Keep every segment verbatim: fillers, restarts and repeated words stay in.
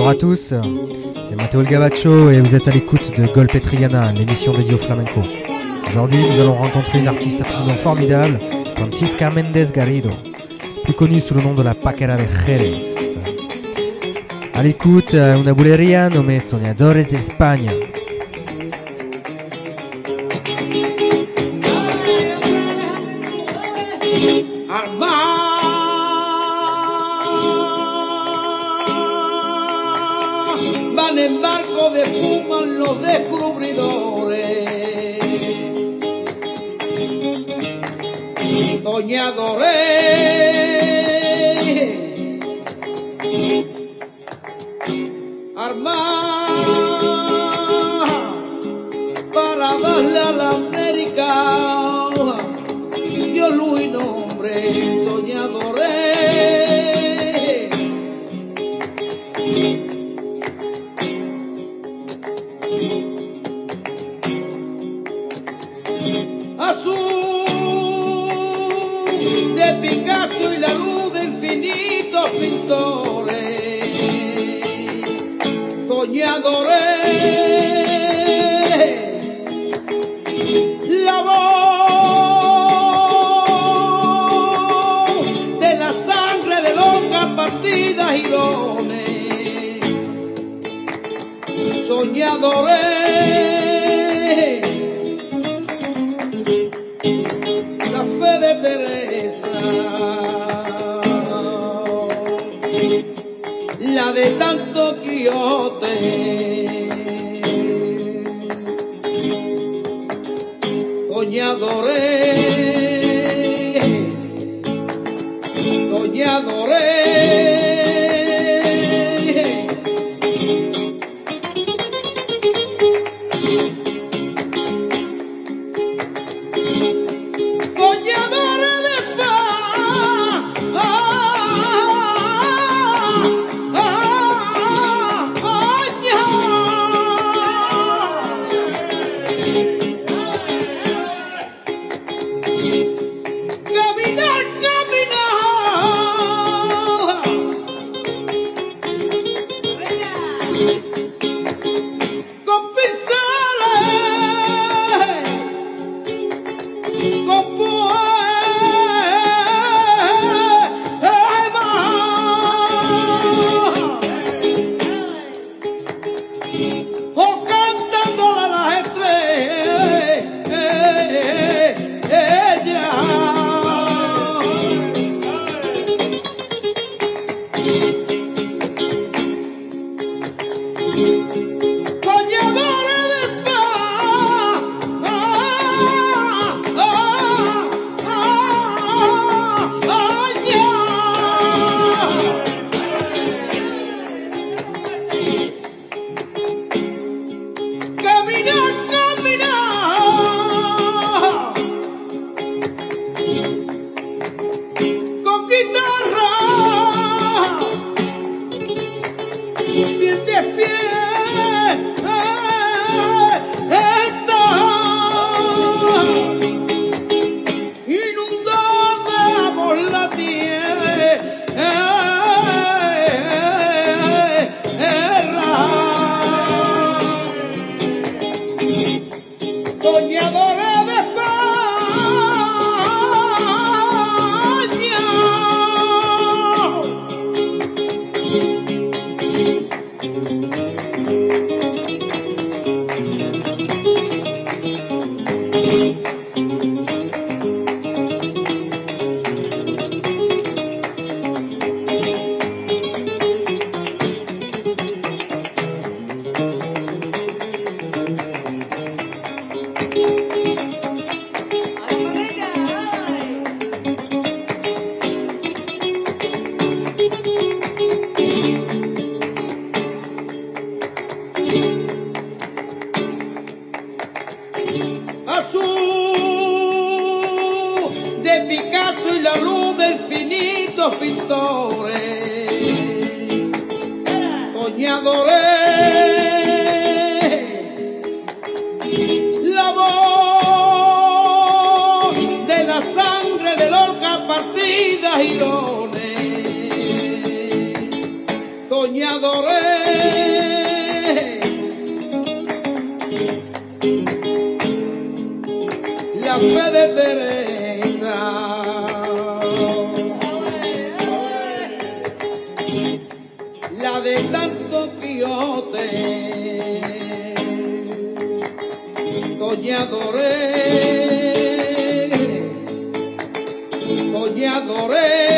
à tous, c'est Matteo El Gabacho et vous êtes à l'écoute de Golpe Triana, l'émission dédiée au flamenco. Aujourd'hui, nous allons rencontrer une artiste absolument formidable, Francisca Méndez Garrido, plus connue sous le nom de la Paquera de Jerez. À l'écoute, una bulería nommée Soñadores de España. Van en barco de espuma los descubridores, soñadores, armar para darle a la América Dios luz y nombre, soñadores. De Picasso y la luz de infinitos pintores, soñadores, la voz de la sangre de locas partidas y dones, soñadores. De Teresa, la de tanto Quijote, soñadores, soñadores. De Picasso y la luz de infinitos pintores, soñadores, la voz de la sangre de locas partidas y dones, soñadores. la fe de Teresa. La de tanto Quijote, Coñadoré, Coñadoré.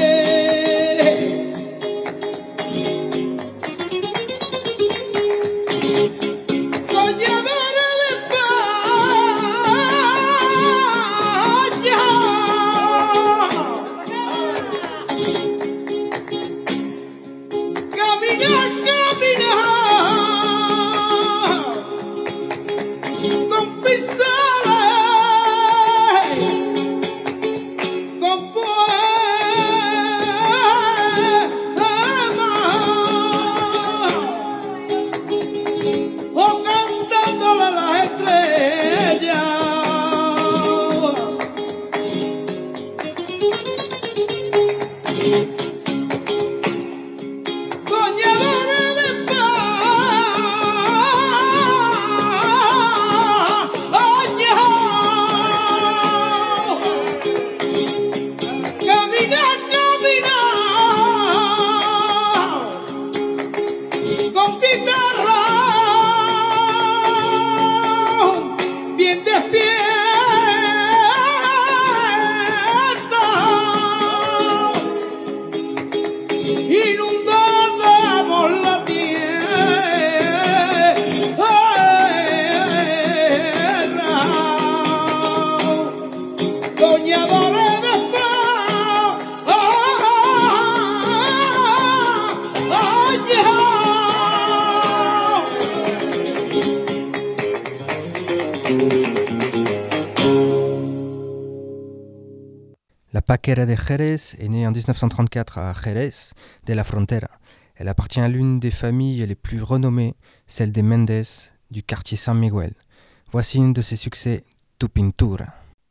La Paquera de Jerez est née en dix-neuf cent trente-quatre à Jerez de la Frontera. Elle appartient à l'une des familles les plus renommées, celle des Méndez du quartier San Miguel. Voici une de ses succès, Tu Pintura.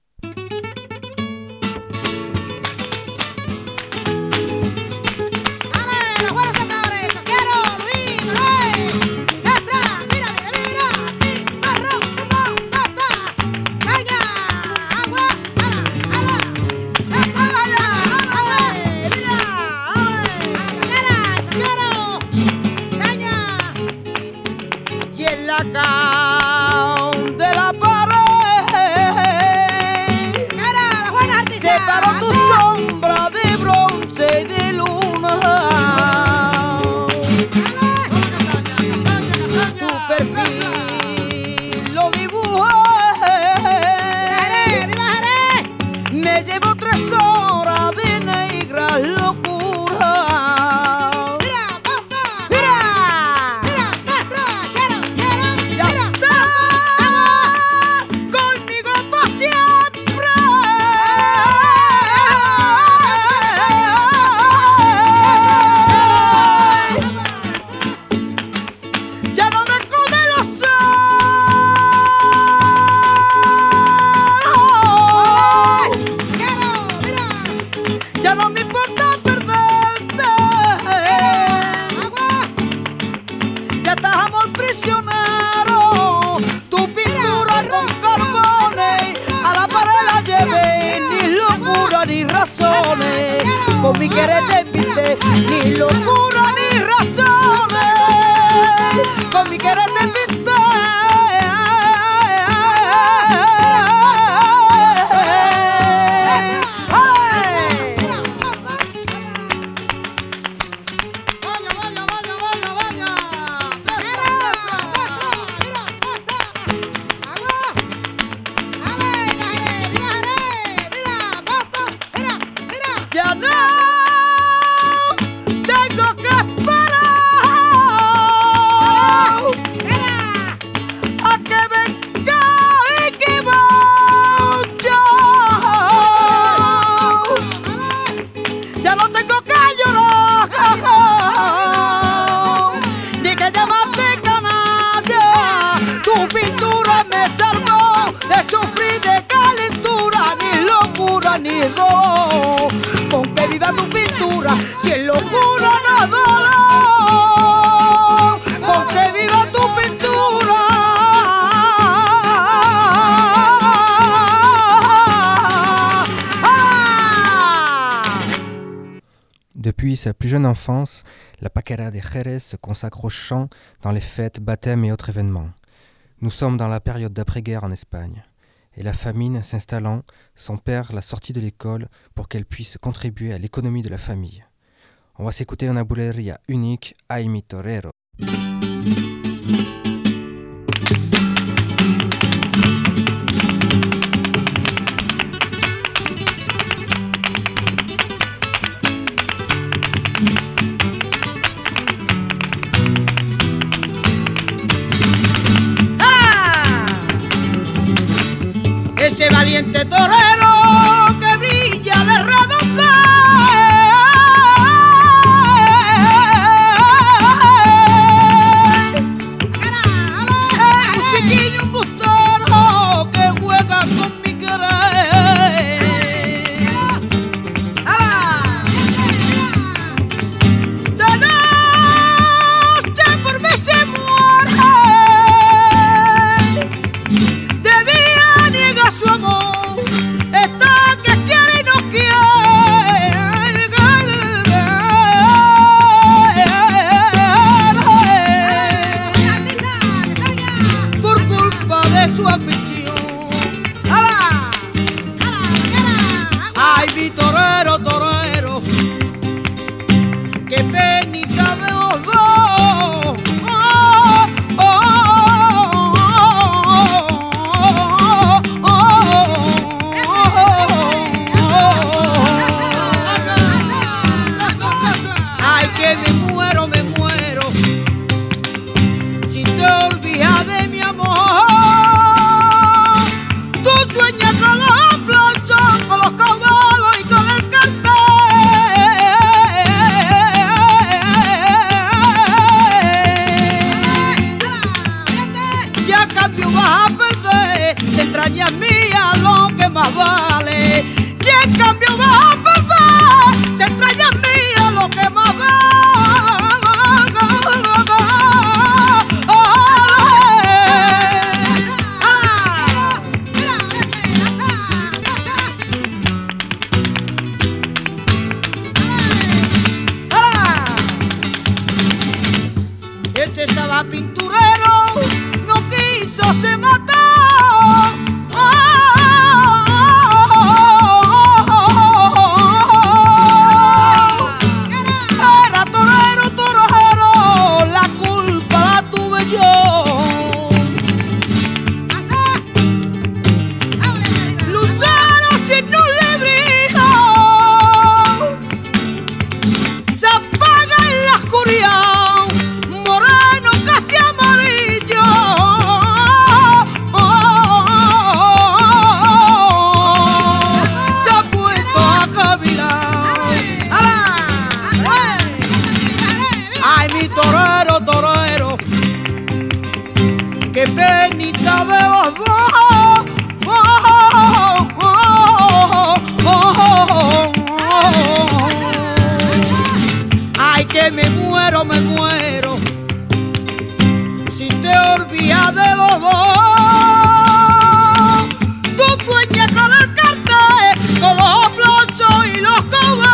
De la pared separó tu sombra de bronce y de luna. Tu perfil lo dibujé. Me llevo tres horas de negras locuras. Con mi querer te pinté, ni locura ni razones. Con mi querer te pinté. Ya no tengo que esperar. Depuis sa plus jeune enfance, la Paquera de Jerez se consacre au chant dans les fêtes, baptêmes et autres événements. Nous sommes dans la période d'après-guerre en Espagne. Et la famine s'installant, son père l'a sortie de l'école pour qu'elle puisse contribuer à l'économie de la famille. On va s'écouter una bulería unique, Ay mi torero. Ese valiente torero que brilla de redonda, un chiquillo, un bustero que juega con mi querer. De noche por mí se muere, de día niega su amor, está que quiere y no quiere. Por culpa de su afición. ¡Hala! ¡Ay, mi torero, torero! ¡Qué penita de los dos! ¡Oh, oh, oh, oh, oh, oh! ¡Ay, que me muero, me muero! Si te olvidas de mi amor, tú sueñas con los planchos, con los caudalos y con el cartel. Ya a cambio vas a perder, si entrañas mías lo que más vale. Ya a cambio vas a perder, si entrañas mías lo que más vale. Este saba pinturero no quiso se mató. Era torero, torero, la culpa la tuve yo. Lucero sin un lebrijo se apaga en la oscuridad, moreno casi amarillo. Se ha puesto a cavilar. Ay, mi torero, torero, qué penita de los dos. Ay, que me muero, me muero, si te olvidas de los dos. Tú sueñas con el cartel, con los aplausos y los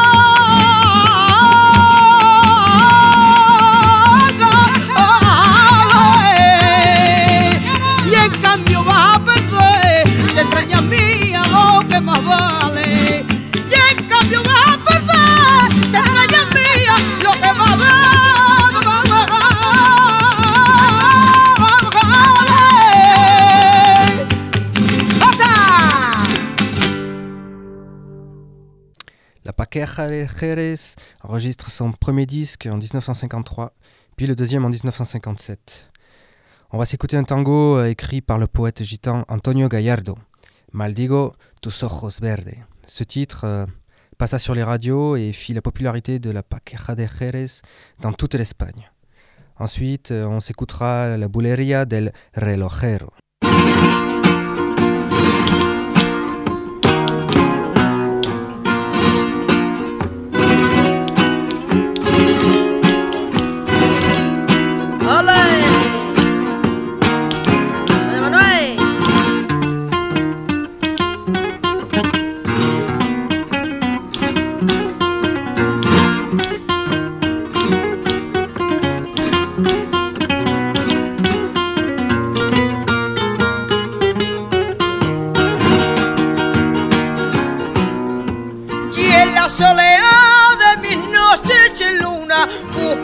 caudales. Y en cambio vas a perder, si extrañas mía lo que más vale. Y en cambio vas a perder, si extrañas mía lo que más vale. La Paquera de Jerez enregistre son premier disque en dix-neuf cent cinquante-trois, puis le deuxième en dix-neuf cent cinquante-sept. On va s'écouter un tango euh, écrit par le poète gitan Antonio Gallardo, Maldigo tus ojos verdes. Ce titre euh, passa sur les radios et fit la popularité de la Paquera de Jerez dans toute l'Espagne. Ensuite, euh, on s'écoutera la bulería del relojero.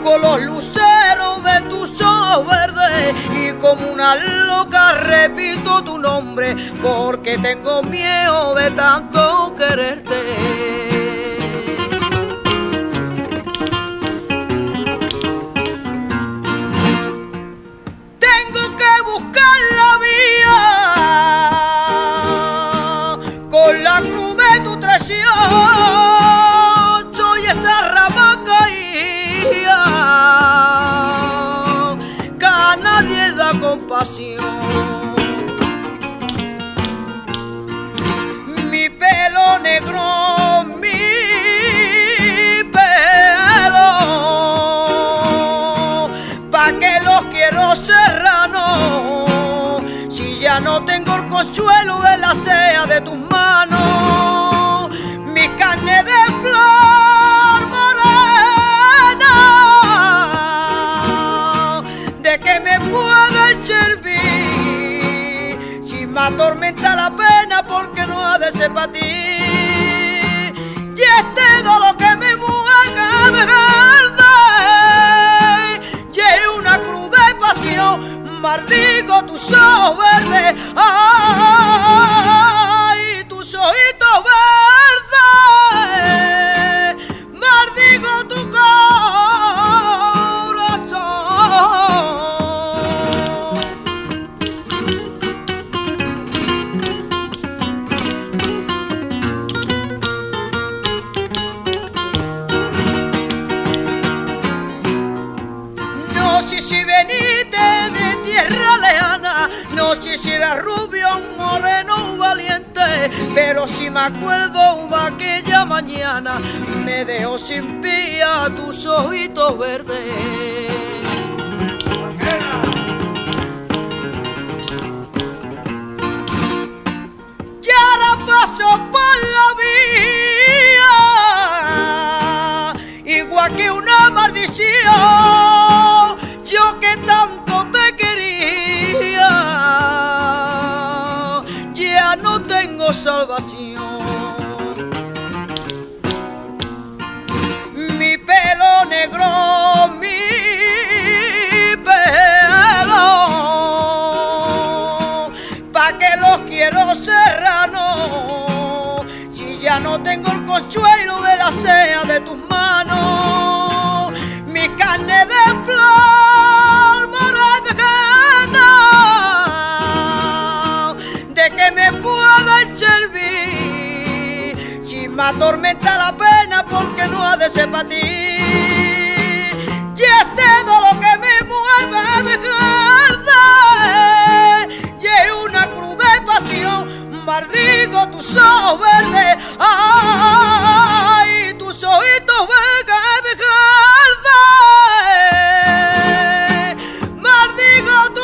con los luceros de tus ojos verdes y como una loca repito tu nombre porque tengo miedo de tanto quererte. Tengo que buscar la vía con la cruz de tu traición, soy esa rama caída que a nadie da compasión. Mi pelo negro, mi pelo, pa' que los quiero serranos, si ya no tengo el consuelo de la sea de tus manos, mi carne de flor morena, de que me puede servir si me atormenta la pena porque no ha de ser para ti. Y este dolor que me mueve verde y es una cruz de pasión, maldigo tus ojos verdes, ay, tus ojitos verdes, maldigo tu si veniste de tierra lejana, no sé si era rubio, moreno o valiente, pero si me acuerdo de aquella mañana, me dejó sin pía tus ojitos verdes. Y ahora paso por la vía, igual que una maldición, yo que tanto te quería, ya no tengo salvación. Mi pelo negro, mi pelo, pa' que los quiero serranos, si ya no tengo el consuelo de la sea de tus manos, mi carne de flor morena, de que me puedan servir si me atormenta la pena porque no ha de ser para ti. Y este dolor que me mueve me arde y es una cruz de pasión, maldigo tus ojos verdes, ay, tus ojitos verdes me arde, maldigo tu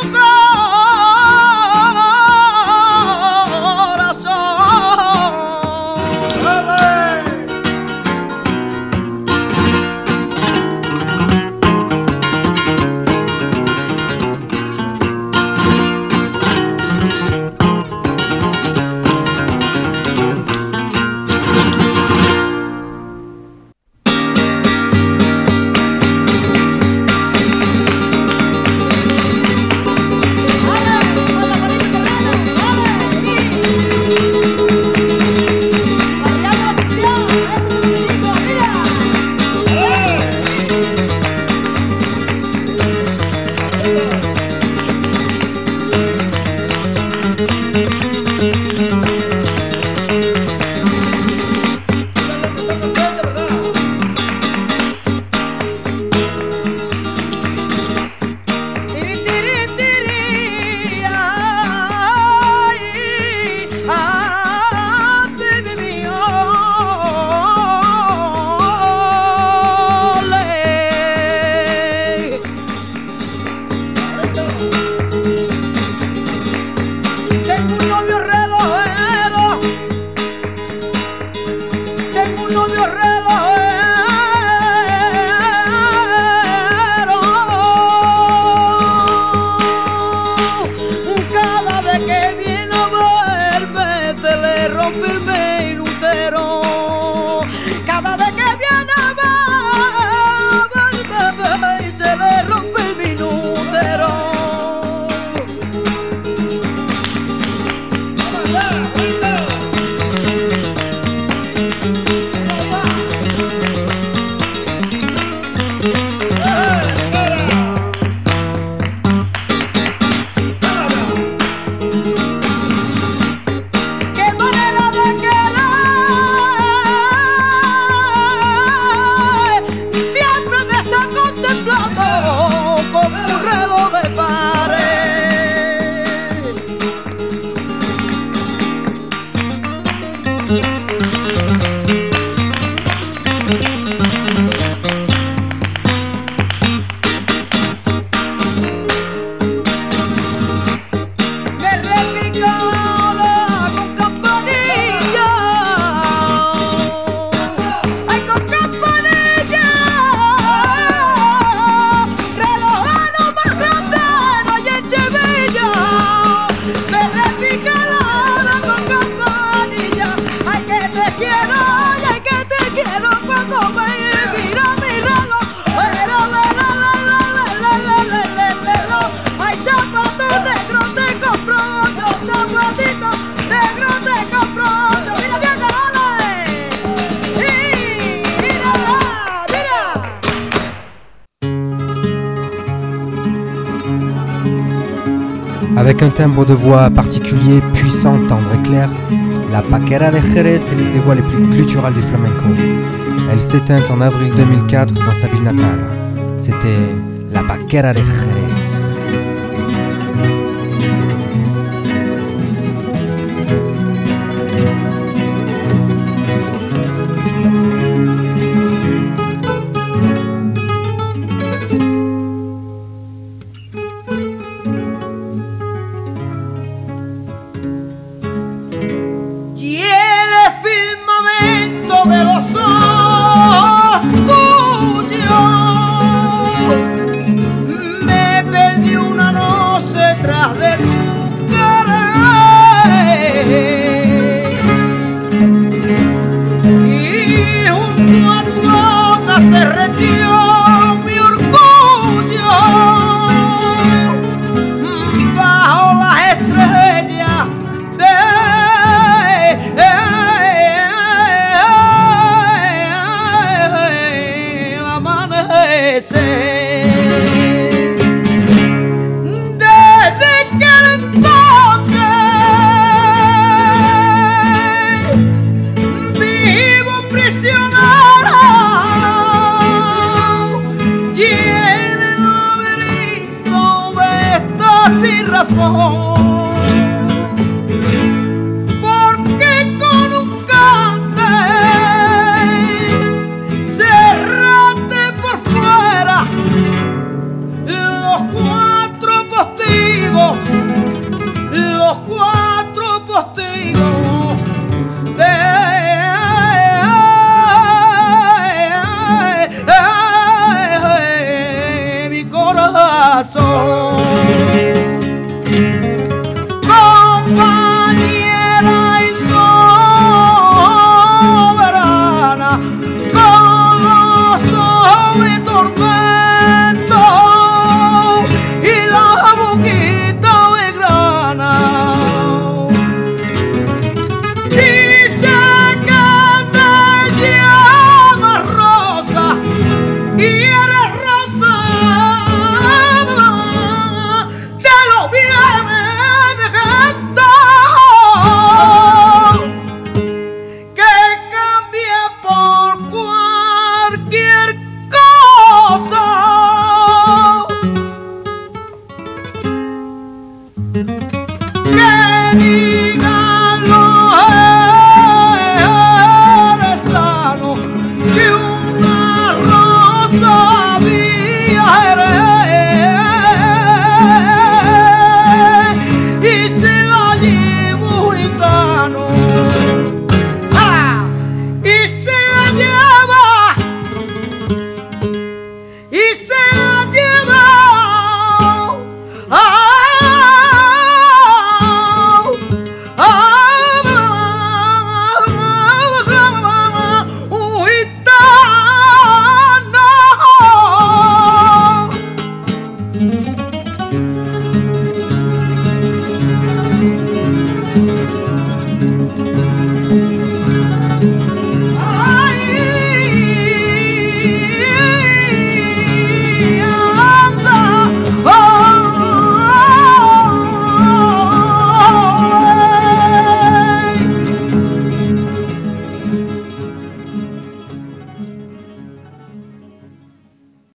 cada vez que viene a ver, Avec un timbre de voix particulier, puissant, tendre et clair, la Paquera de Jerez est l'une des voix les plus gutturales du flamenco. Elle s'éteint en avril deux mille quatre dans sa ville natale. C'était la Paquera de Jerez. Razón.